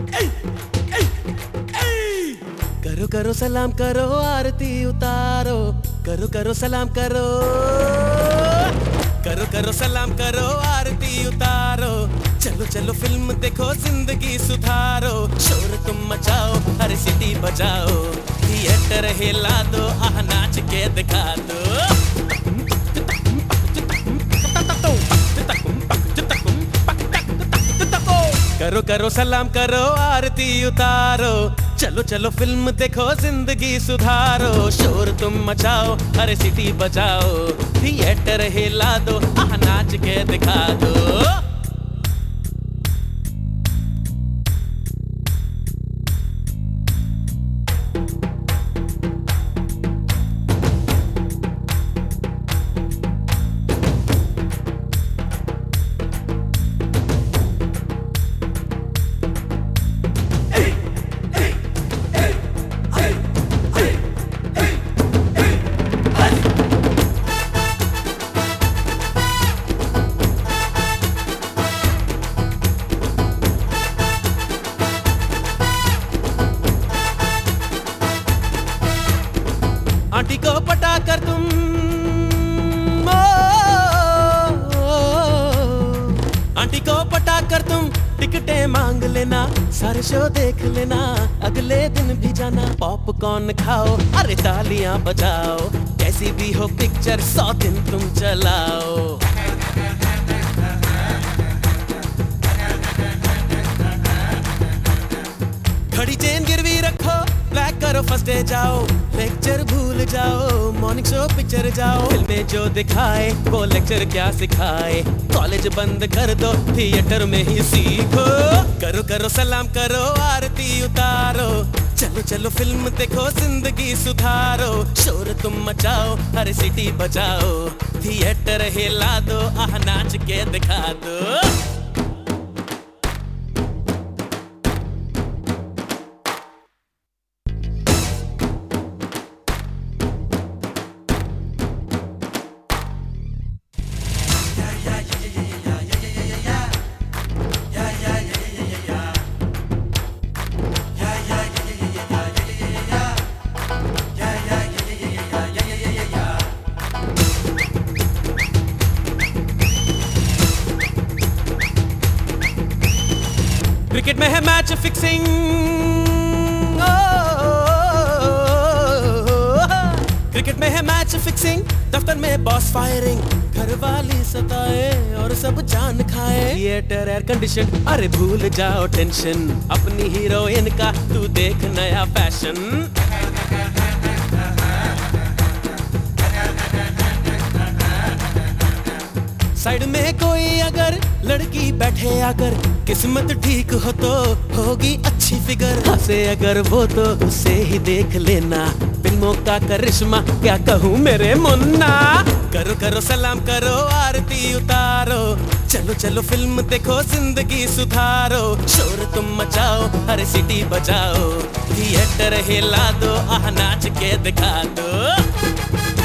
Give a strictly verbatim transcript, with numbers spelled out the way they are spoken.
करो करो सलाम करो आरती उतारो, करो करो सलाम करो, करो करो सलाम करो आरती उतारो, चलो चलो फिल्म देखो जिंदगी सुधारो, शोर तुम मचाओ हर सिटी बजाओ, थिएटर हिला दो आह नाच के दिखा दो। करो करो सलाम करो आरती उतारो, चलो चलो फिल्म देखो जिंदगी सुधारो, शोर तुम मचाओ हर सिटी बजाओ, थिएटर हिला दो आह नाच के दिखा दो। आंटी को पटा कर तुम ओ, ओ, ओ, आंटी को पटा कर तुम टिकटें मांग लेना, सारे शो देख लेना, अगले दिन भी जाना, पॉपकॉर्न खाओ अरे तालियां बजाओ, कैसी भी हो पिक्चर सौ दिन तुम चलाओ। घड़ी चेन गिरवी रखो, ब्लैक करो फर्स्ट डे जाओ, लेक्चर भूल जाओ, मॉर्निंग शो पिक्चर जाओ, फिल्में जो दिखाए वो लेक्चर क्या सिखाए, कॉलेज बंद कर दो थिएटर में ही सीखो। करो करो सलाम करो आरती उतारो, चलो चलो फिल्म देखो जिंदगी सुधारो, शोर तुम मचाओ हर सिटी बजाओ, थिएटर हिला दो आह नाच के दिखा दो। क्रिकेट में है मैच फिक्सिंग, क्रिकेट में है मैच फिक्सिंग, दफ्तर में बॉस फायरिंग, घर वाली सताए और सब जान खाए, थिएटर एयर कंडीशन अरे भूल जाओ टेंशन, अपनी हीरोइन का तू देख नया फैशन। साइड में कोई अगर लड़की बैठे आकर, किस्मत ठीक हो तो होगी अच्छी फिगर, हंसे अगर वो तो उसे ही देख लेना, फिल्मों का करिश्मा क्या कहूँ मेरे मुन्ना। करो करो सलाम करो आरती उतारो, चलो चलो फिल्म देखो जिंदगी सुधारो, शोर तुम मचाओ हर सिटी बजाओ, थिएटर हिला दो आह नाच के दिखा दो।